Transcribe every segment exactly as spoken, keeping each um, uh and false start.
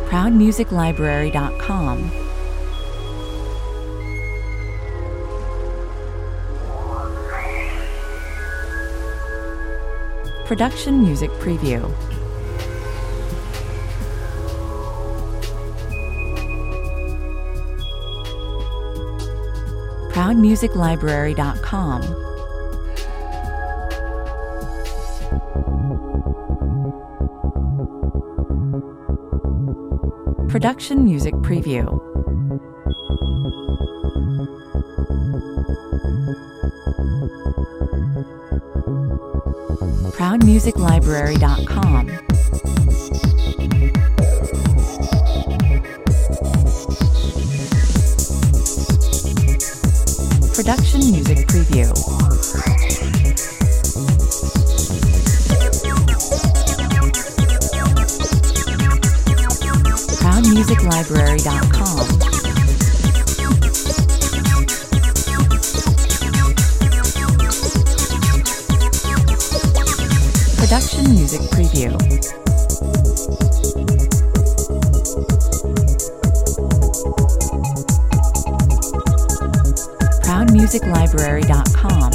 proud music library dot com. Production Music Preview. proud music library dot com. Production Music Preview. proud music library dot com. Production Music Preview. proud music library dot com. Production Music Preview. proud music library dot com.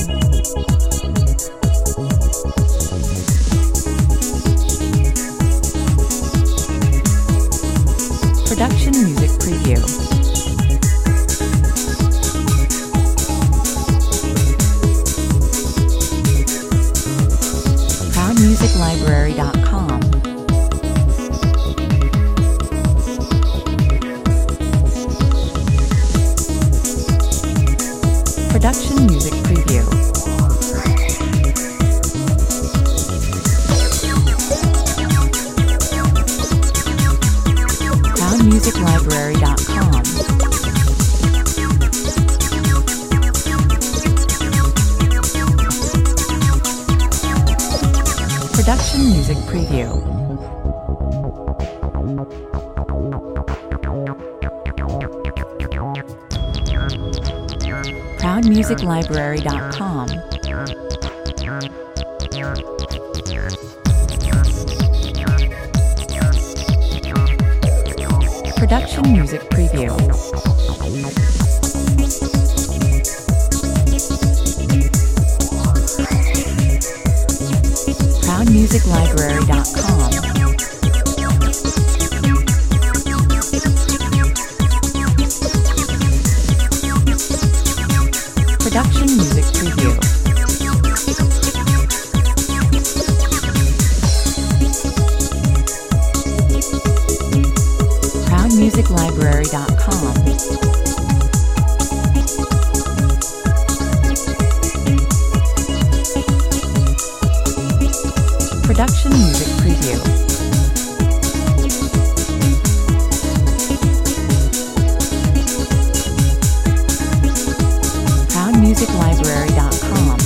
Production Music Preview. proud music library dot com. Production Music Preview. proud music library dot com. Production Music Preview. proud music library dot com. Production Music Preview. proud music library dot com. Production Music Preview. proud music library dot com. Production Music Preview. proud music library dot com.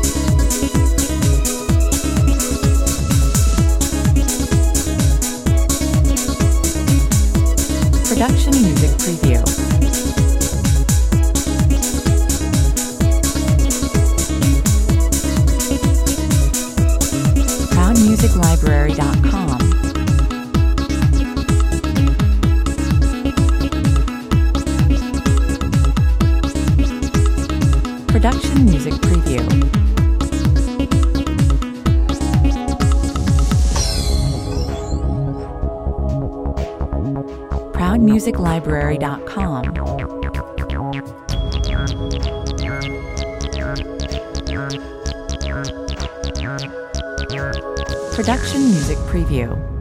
Production Music Preview. proud music library dot com. Production Music Preview. proud music library dot com. Production Music Preview.